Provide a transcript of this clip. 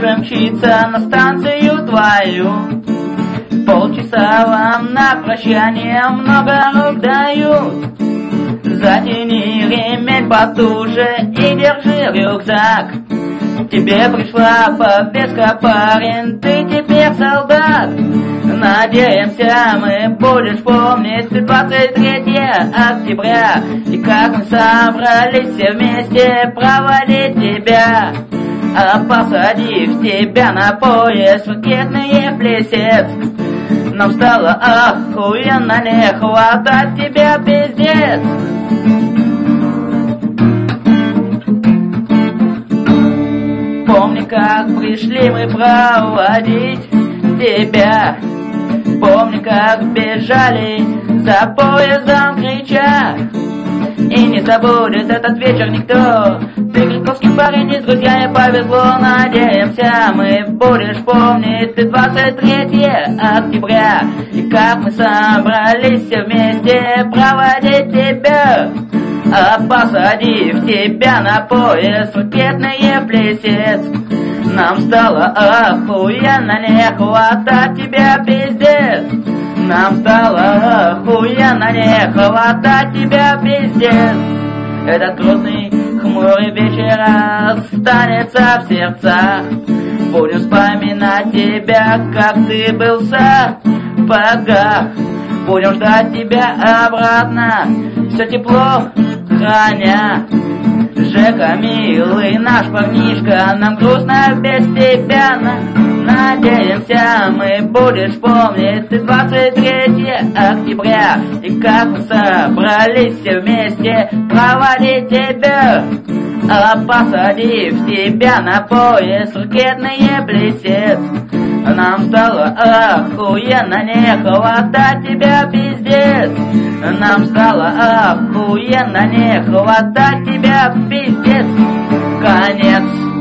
уже мчится на станцию твою. Полчаса вам на прощание много рук дают. Затяни ремень потуже и держи рюкзак. Тебе пришла повестка, парень, ты теперь солдат. Надеемся, мы будешь помнить 23 октября и как мы собрались все вместе проводить тебя. А посадив тебя на поезд ракетный Плесецк, нам стало охуенно не хватать тебя, пиздец. Помни, как пришли мы проводить тебя. Помни, как бежали за поездом крича. И не забудет этот вечер никто. Ты грибковский парень, и с друзьями повезло. Надеемся, мы будешь помнить ты 23 октября и как мы собрались все вместе проводить тебя. А посадив тебя на поезд ракетный Плесецк, нам стало охуенно не хватать тебя, пиздец. Нам стало охуенно не хватать тебя, пиздец. Этот грустный, хмурый вечер останется в сердцах. Будем вспоминать тебя, как ты был в сапогах. Будем ждать тебя обратно, все тепло храня. Жека, милый наш парнишка, нам грустно без тебя. Надеемся, мы будешь помнить ты 23 октября и как мы собрались все вместе проводить тебя. А посадив тебя на поезд ракетный Плесецк, нам стало охуенно не хватать тебя, пиздец. Нам стало охуенно не хватать тебя, пиздец. Конец.